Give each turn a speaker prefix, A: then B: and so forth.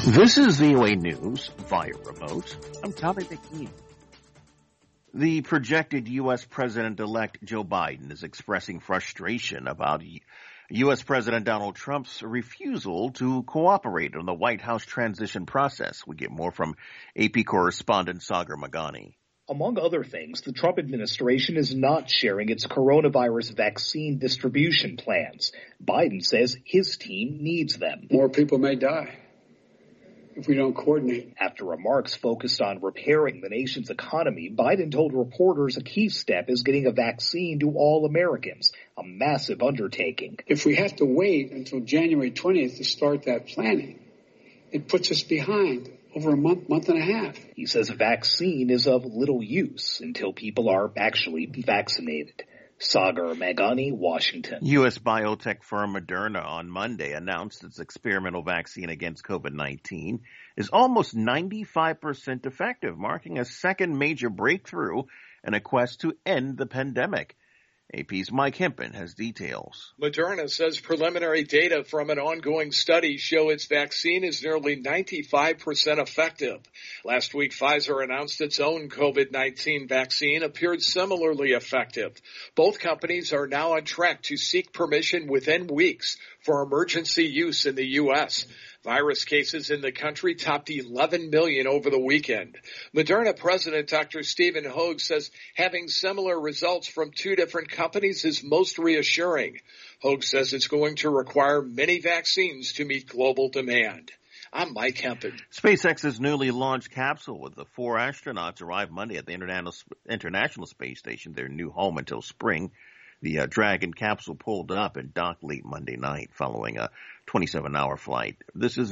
A: This is VOA News via remote. I'm Tommy McKean. The projected U.S. President-elect Joe Biden is expressing frustration about U.S. President Donald Trump's refusal to cooperate on the White House transition process. We get more from AP correspondent Sagar Meghani.
B: Among other things, the Trump administration is not sharing its coronavirus vaccine distribution plans. Biden says his team needs them.
C: More people may die if we don't coordinate.
B: After remarks focused on repairing the nation's economy, Biden told reporters a key step is getting a vaccine to all Americans, a massive undertaking.
C: If we have to wait until January 20th to start that planning, it puts us behind over a month and a half.
B: He says a vaccine is of little use until people are actually vaccinated. Sagar Meghani, Washington.
A: U.S. biotech firm Moderna on Monday announced its experimental vaccine against COVID-19 is almost 95% effective, marking a second major breakthrough in a quest to end the pandemic. AP's Mike Hempen has details.
D: Moderna says preliminary data from an ongoing study show its vaccine is nearly 95% effective. Last week, Pfizer announced its own COVID-19 vaccine appeared similarly effective. Both companies are now on track to seek permission within weeks for emergency use in the U.S. Virus cases in the country topped 11 million over the weekend. Moderna President Dr. Stephen Hoge says having similar results from two different companies is most reassuring. Hoge says it's going to require many vaccines to meet global demand. I'm Mike Hempen.
A: SpaceX's newly launched capsule with the 4 astronauts arrived Monday at the International Space Station, their new home until spring. The Dragon capsule pulled up and docked late Monday night following a 27-hour flight. This is